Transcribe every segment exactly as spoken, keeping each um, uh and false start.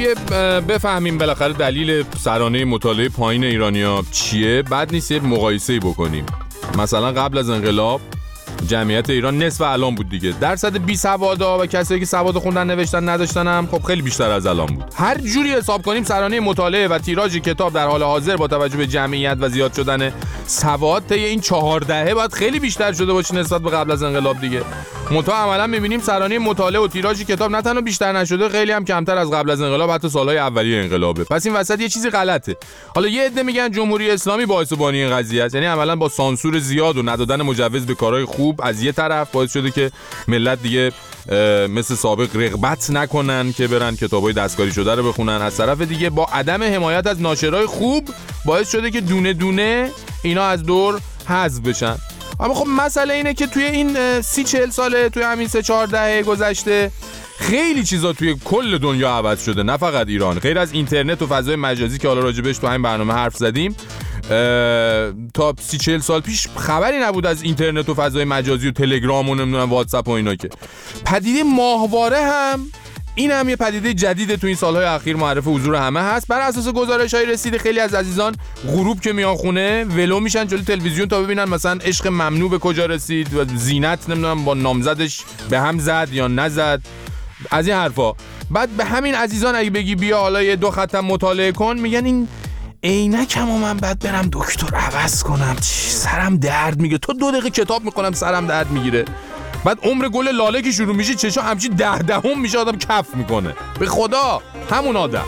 یه بفهمیم بالاخره دلیل سرانه مطالعه پایین ایرانی‌ها چیه. بعد نیست یه مقایسه‌ای بکنیم. مثلا قبل از انقلاب جمعیت ایران نصف الان بود دیگه. درصد بی سوادا و کسایی که سواد خوندن نوشتن نداشتن هم خب خیلی بیشتر از الان بود. هر جوری حساب کنیم سرانه مطالعه و تیراژ کتاب در حال حاضر با توجه به جمعیت و زیاد شدن سواد طی این چهار دهه باید خیلی بیشتر شده باشه نسبت به قبل از انقلاب دیگه. منتها عملا می‌بینیم سرانه مطالعه و تیراژ کتاب نه تنها بیشتر نشده، خیلی هم کمتر از قبل از انقلاب، حتی سالهای اولیه انقلابه. پس این وسط یه چیزی غلطه. حالا یه عده میگن جمهوری اسلامی باعث بانی این قضیه است، یعنی عملا با سانسور زیاد و ندادن مجوز به کارهای خوب از یه طرف باعث شده که ملت دیگه مثل سابق رغبت نکنن که برن کتابای دستکاری شده رو بخونن. از طرف دیگه با عدم حمایت از ناشرای خوب باعث شده که دونه دونه اینا از دور حذف بشن. اما خب مسئله اینه که توی این سی چهل ساله، توی همین سه چهار دهه گذشته خیلی چیزا توی کل دنیا عوض شده، نه فقط ایران. غیر از اینترنت و فضای مجازی که حالا راجبش تو همین برنامه حرف زدیم، تا سی چهل سال پیش خبری نبود از اینترنت و فضای مجازی و تلگرام و نمیدونم واتساپ و اینا. که پدیده ماهواره هم این هم یه پدیده جدیده تو این سالهای اخیر معرف حضور همه هست. بر اساس گزارش‌های رسیده خیلی از عزیزان غروب که میان خونه ولو میشن جلوی تلویزیون تا ببینن مثلا عشق ممنوع به کجا رسید و زینت نمیدونم با نامزدش به هم زد یا نزد، از این حرفا. بعد به همین عزیزان اگه بگی بیا حالا یه دو خط مطالعه کن، میگن این عینکمو من بعد برم دکتر عوض کنم، سرم درد میگیره. تو دو دقیقه کتاب میکنم سرم درد میگیره. بعد عمر گل لاله که شروع میشه چشا همچی ده دهم میشه، آدم کف میکنه. به خدا همون آدم.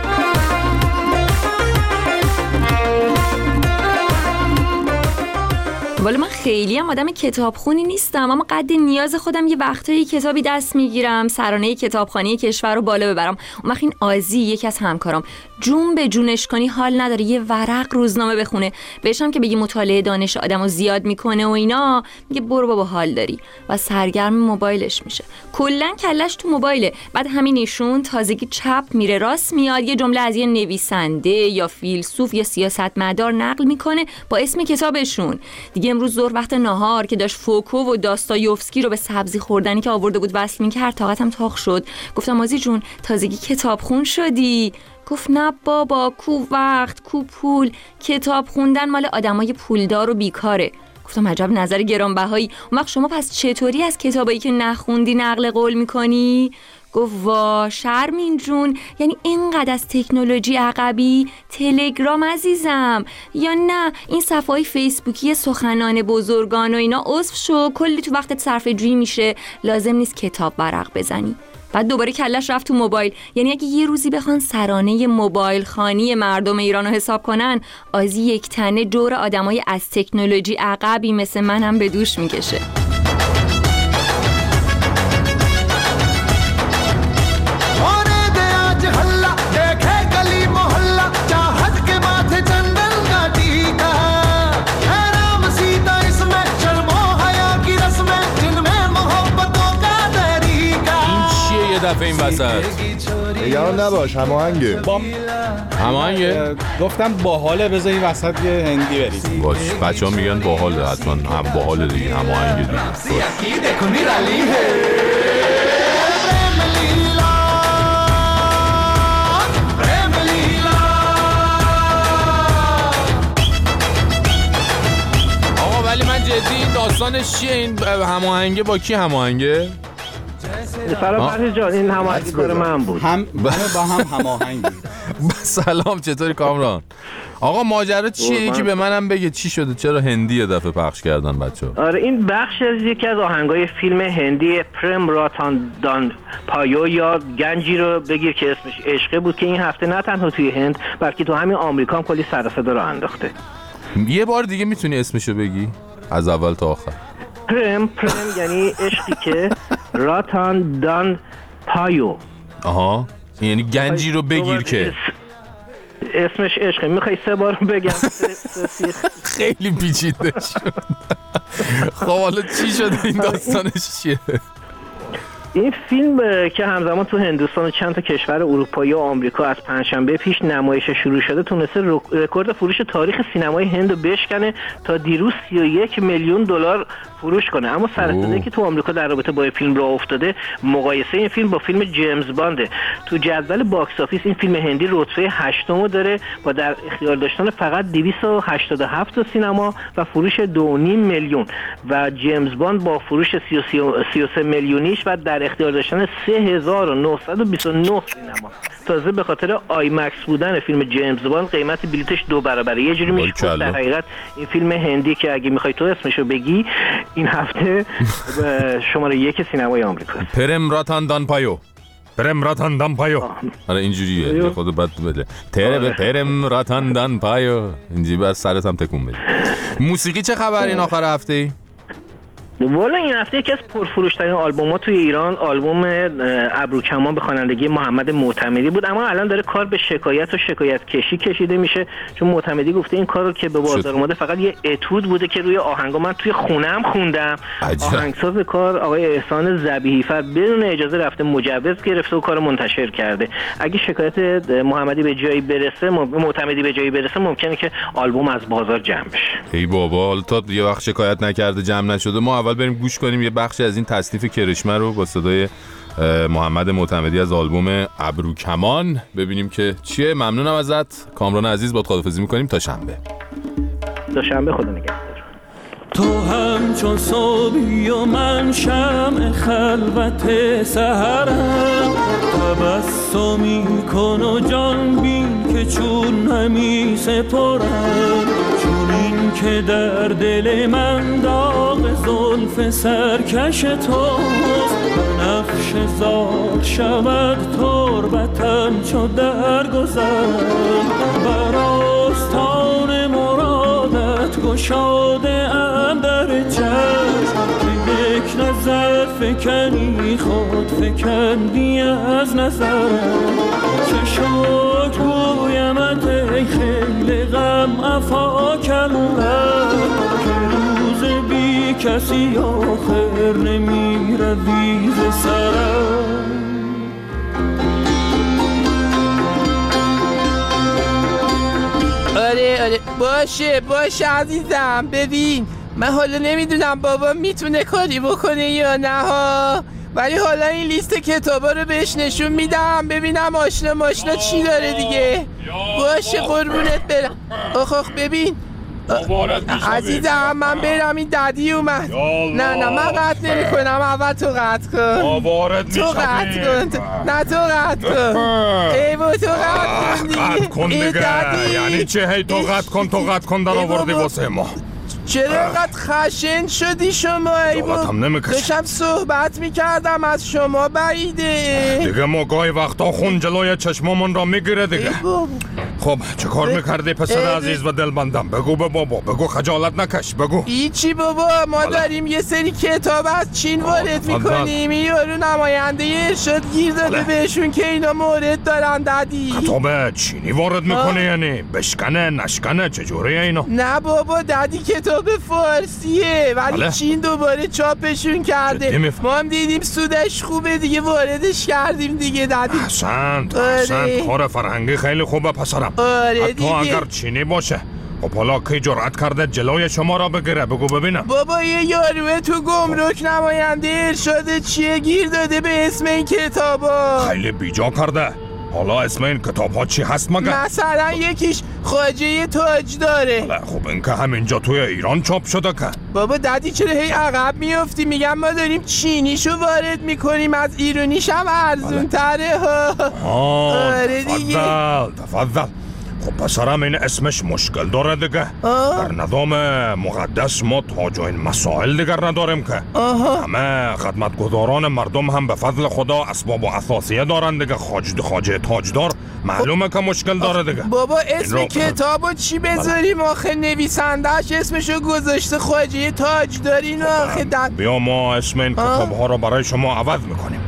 ولی من خیلی هم آدم کتابخونی نیستم، اما قد نیاز خودم یه وقتایی کتابی دست میگیرم، سرانه کتابخانه کشور رو بالا ببرم. اون وقت این آزی یکی از همکارام جون به جونش کنی حال نداره یه ورق روزنامه بخونه، بهشم که بگی مطالعه دانش آدمو زیاد میکنه و اینا، میگه برو بابا حال داری و سرگرم موبایلش میشه. کلا کلش تو موبایله. بعد همین ایشون تازگی چپ میره راست میاد، یه جمله از یه نویسنده یا فیلسوف یا سیاستمدار نقل میکنه با اسم کتابشون. دیگه امروز ظهر وقت نهار که داشت فوکو و داستایوفسکی رو به سبزی خوردنی که آورده بود وصل می‌کرد، طاقتم تاق شد. گفتم آزی جون تازگی کتابخون شدی؟ گفت نه بابا، کو وقت کو پول، کتاب خوندن مال آدمای پولدار و بیکاره. گفتم عجب نظر گرانبهایی. اون وقت شما پس چطوری از کتابایی که نخوندی نقل قول میکنی؟ گفت وا شرمین جون، یعنی اینقدر از تکنولوژی عقبی؟ تلگرام عزیزم، یا نه این صفحه‌های فیسبوکی سخنان بزرگان و اینا عضو شو، کلی تو وقتت صرفه جویی میشه، لازم نیست کتاب ورق بزنی. بعد دوباره کلش رفت تو موبایل. یعنی اگه یه روزی بخوان سرانه موبایل خانی مردم ایران رو حساب کنن، آزی یک تنه جور آدمای از تکنولوژی عقبی مثل من هم به دوش میکشه. دفعه این وسط نگران نباش، هماهنگه. با هماهنگه؟ گفتم باحاله، بذار این وسط یه هندی بریم. باش، بچه ها میگن باحاله، حتما هم باحاله دیگه، هماهنگه دیگه. آقا ولی من جدی این داستانش چیه؟ این هماهنگه با کی هماهنگه؟ سلام فرشید جان، این هماهنگی کار من بود. هم با هم هماهنگ بود. سلام، چطوری کامران؟ آقا ماجرا چیه؟ یکی به منم بگه چی شده؟ چرا هندی یه دفعه پخش کردن بچه‌ها؟ آره این بخش از یکی از آهنگای فیلم هندی پرم راتان دان پایو یا گنجی رو بگیر که اسمش عشقه بود، که این هفته نه تنها توی هند بلکه تو همین آمریکا هم کلی سر و صدا راه انداخته. یه بار دیگه میتونی اسمشو بگی از اول تا آخر؟ پرم پرم یعنی عشقی که راتان دان پایو. آها، یعنی گنجی رو بگیر که اسمش عشقه. میخوای سه بار بگم؟ خیلی پیچیده شد. خب حالا چی شده؟ این داستانش چیه؟ این فیلم که همزمان تو هندوستان و چند تا کشور اروپایی و آمریکا از پنجشنبه پیش نمایش شروع شده تونسته رکورد فروش تاریخ سینمای هند رو بشکنه تا دیروز سی و یک میلیون دلار فروش کنه. اما سرصدایی که تو آمریکا در رابطه با این فیلم راه افتاده مقایسه این فیلم با فیلم جیمز بانده. تو جدول باکس آفیس این فیلم هندی رتبه هشتم داره با در اختیار داشتن فقط دویست و هشتاد و هفت تا سینما و فروش دو و نیم میلیون و جیمز باند با فروش سی و سه میلیونیش و در اختیار داشتن سه هزار و نهصد و بیست و نه سینما. تازه به خاطر آی مکس بودن فیلم جیمز باند قیمت بلیتش دو برابره. یه جوری میشه در حقیقت این فیلم هندی که اگه میخوای تو اسمشو بگی این هفته شماره یک سینمای آمریکا. پرم راتان دان پایو پرم راتان دان پایو. آره اینجوریه خود بعد بده تره پرم راتان دان پایو اینجوری بس سرت هم تکون بده. موسیقی چه خبر این آخر هفته ای؟ والا این هفته یکی از پرفروش‌ترین آلبوم‌ها توی ایران آلبوم ابروکمان به خوانندگی محمد معتمدی بود، اما الان داره کار به شکایت و شکایت کشی کشیده میشه چون معتمدی گفته این کارو که به بازار اومده فقط یه اتود بوده که روی آهنگا من توی خونه‌ام خوندم. آهنگساز کار آقای احسان ذبیحی‌فر بدون اجازه رفته مجوز گرفته و کارو منتشر کرده. اگه شکایت محمدی به جایی برسه معتمدی به جایی برسه ممکنه که آلبوم از بازار جمع بشه. ای بابا تا یه وقت شکایت نکرده جمع نشده. ما اول بریم گوش کنیم یه بخشی از این تصنیف کرشمه رو با صدای محمد معتمدی از آلبوم ابروکمان ببینیم که چیه. ممنونم ازت کامران عزیز، با خداحافظی میکنیم تا شنبه. تا شنبه خدا نگهدار. تو همچون صبحی و من شمع خلوت سحرم، تبسمی کن و جان بین که چون نمی سپرم، چون این که در دل من داغ زلف سرکش توست، نفش زار شود تربتم چو در گذر، بر آستان مرادت گشاده ام در چشم، که یک نظر فکنی خود فکندی از نظرم، چه شکر گویمت ای خیل غم افا کلم، که روز بی کسی آخر نمی روی ز سرم. آره آره باشه باشه عزیزم، ببین من حالا نمیدونم بابا میتونه کاری بکنه یا نه ها، ولی حالا این لیست کتابا رو بهش نشون میدم ببینم آشنا ماشنا چی داره دیگه. باشه قربونت برم. آخ آخ ببین عزیزم من برم این ددی اومد. نه نه من قطع نمی کنم، اول تو قطع کن. تو قطع کن. نه تو قطع کن. ای با تو قطع کن دیگه. قطع کن دیگه. یعنی چه هی تو قطع کن تو قطع کن در آوردی واسه ما. چرا اینقدر خشن شدی شما؟ ای بابا داشتم صحبت میکردم از شما بعیده دیگه. ما گاهی وقتا خون جلوی چشممون را میگیره دیگه. خب چه کار میکردی پسر عزیز و دلبندم؟ بگو به بابا بگو، خجالت نکش بگو. ایچی بابا ما داریم یه سری کتاب از چین وارد میکنیم، یارو نماینده ارشاد گیر داده بهشون که اینا مورد دارن دادی. کتاب چینی وارد میکنه یعنی بشکنه نشکنه چجوریه اینا؟ نه بابا دادی کتاب فارسیه ولی بله. چین دوباره چاپشون کرده، ما هم دیدیم سودش خوبه دیگه واردش کردیم دیگه دادی. احسنت احسنت، کار فرهنگی خیلی خوبه پسرم. آره حتی دیگه. اگر چینی باشه خب حالا کی جرأت کرده جلوی شما را بگیره؟ بگو ببینم. بابا یه یاروه تو گمرک نماینده ارشاد چیه گیر داده به اسم این کتابا. خیلی بیجا کرده. حالا اسم این کتاب ها چی هست مگه؟ مثلا یکیش خواجه تاج داره. خب این که همینجا توی ایران چاپ شده که. بابا دادی چرا هی عقب میافتی؟ میگم ما داریم چینیشو وارد میکنیم، از ایرانیش هم ارزون تره ها. آره دیگه. تفضل تفضل. خب پسرم این اسمش مشکل داره دیگه. آه. در نظام مقدس ما تاج و این مسائل دیگر نداریم که. آه. همه خدمتگزاران مردم هم به فضل خدا اسباب و اساسیه دارن دیگه. خاج خاجه تاجدار معلومه که مشکل داره دیگه. بابا اسم کتابو چی بذاریم آخه؟ نویسندهش اسمشو گذاشته خواجه تاجدار. اینو آخه دد... بیا ما اسم این کتاب ها رو برای شما عوض میکنیم.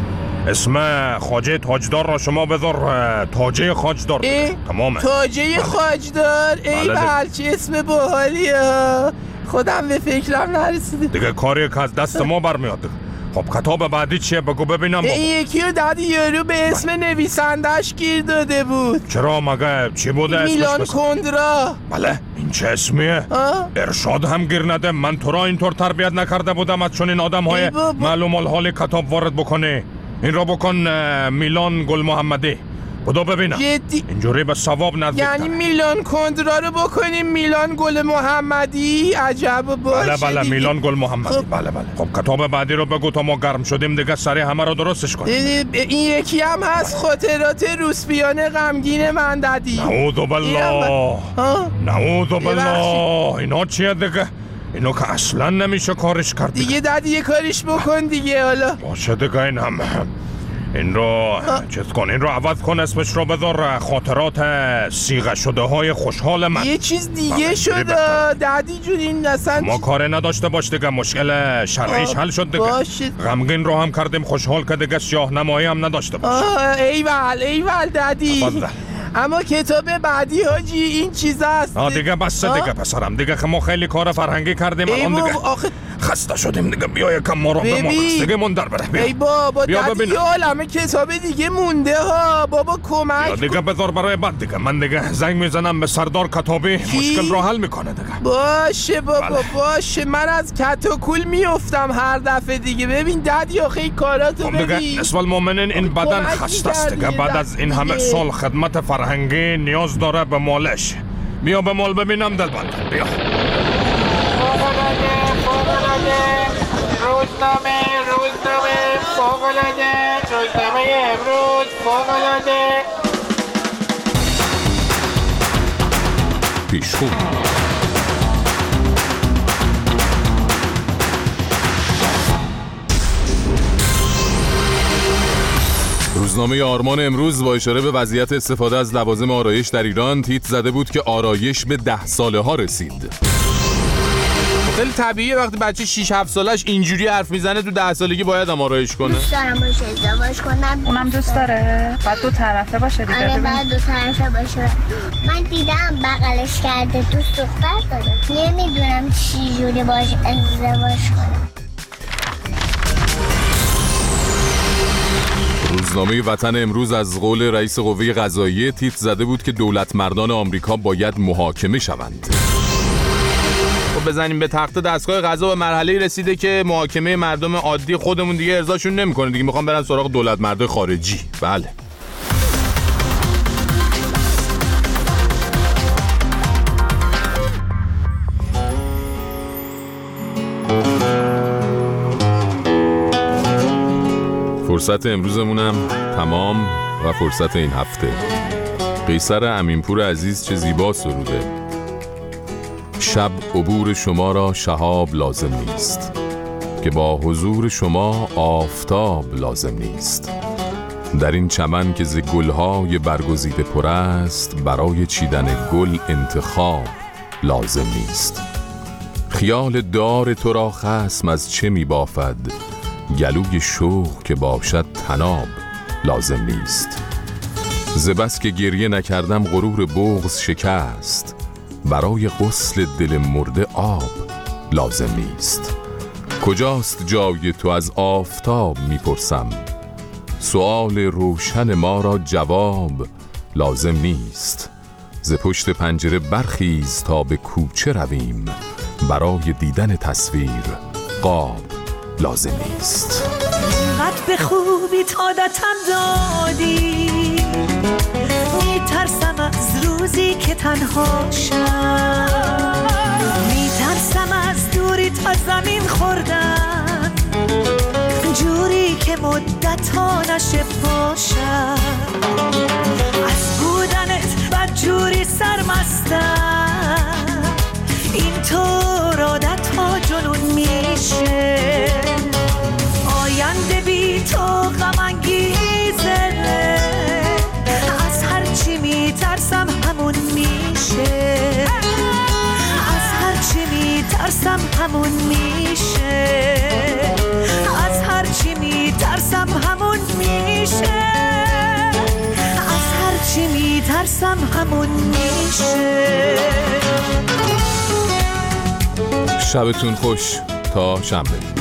اسم خواجه تاجدار را شما بذار تاجه خاجدار. تمامه. تاجه خاجدار. ای بلچه اسم باحالیه، خودم به فکرم نرسیده دیگه. کاری که از دست ما برمیاد. خب کتاب بعدی چیه بگو ببینم بابا. این یکی رو دادی یارو به اسم نویسندش گیر داده بود. چرا مگه چی بوده اسمش؟ میلان کندرا. بله این چه اسمیه؟ ارشاد هم گیر نده. من تو را اینطور تربیت نکرده بودم از چون این آدم های معلوم الحال کتاب وارد بکنی. این را بکن میلان گل محمدی. بدو ببینم جدی؟ اینجوری به ثواب نزدیک. یعنی میلان کندرا رو بکنیم میلان گل محمدی؟ عجب باشه. بله بله دیگه. میلان گل محمدی. خب. بله بله. خب کتاب بعدی رو بگو تا ما گرم شدیم دیگه سریع همه رو درستش کنیم. این یکی هم هست خاطرات روسپیان غمگین من دادی. نعوذ بالله. نعوذ بالله. اینا چیه دیگه؟ اینو که اصلا نمیشه کارش کرد دیگه دادی یه کارش بکن دیگه. حالا باشه دیگه این هم این رو چیز کن. این رو عوض کن اسمش رو بذار خاطرات سیغه شده های خوشحال من. یه چیز دیگه شده دادی جون. این اصلا ما کار نداشته باش دیگه. مشکل شرعیش حل شد دیگه. باشه. غمگین رو هم کردیم خوشحال که دیگه سیاه نمایی هم نداشته باش. ایول ایول دادی. اما کتاب بعدی حاجی این چیز هست. آه دیگه بس دیگه پسرم دیگه که ما خیلی کار فرهنگی کردیم. الان دیگه آخه... خسته شدیم دیگه. بیا یکم ما رو به ما خستگی من در بره. بیا. ای بابا دادی یه عالمه کتاب دیگه مونده ها. بابا کمک دیگه بذار برای بعد دیگه. من دیگه زنگ میزنم به سردار کتابی. مشکل رو حل میکنه دیگه. باشه بابا بله. باشه. من از کتاکول میافتم هر دفعه دیگه. ببین دادی آخه این کاراتو ببین. نسبت المؤمنین این بدن خسته است دیگه. بعد از این همه سال خدمت فرهنگی نیاز داره به مالش. بیا به مال ببینم دلبند. بیا. روزنامه روزنامه فوق‌العاده. روزنامه امروز فوق‌العاده. پیشخون. روزنامه آرمان امروز با اشاره به وضعیت استفاده از لوازم آرایش در ایران تیتر زده بود که آرایش به ده ساله ها رسید. خیلی طبیعیه وقتی بچه شش هفت سالش اینجوری حرف میزنه تو ده سالگی باید هم آرایش کنه. دوست دارم باشه ازدواج کنم. اونم دوست داره. بعد دو طرفه باشه دیگه. آره بعد دو طرفه باشه. من دیدم بغلش کرده دوست دختر داره. نمیدونم چی جوری باش ازدواج کنم. روزنامه وطن امروز از قول رئیس قوه قضاییه تیتر زده بود که دولت مردان آمریکا باید محاکمه شوند. خب بزنیم به تخت. دستگاه قضا به مرحله رسیده که محاکمه مردم عادی خودمون دیگه ارضاشون نمیکنه دیگه. میخوام برن سراغ دولت مرد خارجی. بله. فرصت امروزمونم تمام و فرصت این هفته. قیصر امینپور عزیز چه زیبا سروده. شب عبور شما را شهاب لازم نیست که با حضور شما آفتاب لازم نیست. در این چمن که ز گلهای برگزیده پر است برای چیدن گل انتخاب لازم نیست. خیال دار تو را خصم از چه می بافد گلوی شوق که باشد طناب لازم نیست. ز بس که گریه نکردم غرور بغض شکست برای غسل دل مرده آب لازم نیست. کجاست جای تو از آفتاب میپرسم سؤال روشن ما را جواب لازم نیست. ز پشت پنجره برخیز تا به کوچه رویم برای دیدن تصویر قاب لازم نیست. قد به خوبی عادتم دادی میترسم از روزی که تنها شم. میترسم از دوری تا زمین خوردن جوری که مدت ها نشه پاشم. از بودنت بد جوری سرمستم اینطور عادت ها جنون میشه. آینده بی تو غم انگیزه از هرچی میترسم همون میشه. از هرچی میترسم همون میشه. از هرچی میترسم همون میشه. از هرچی میترسم همون میشه. شبتون خوش تا شنبه.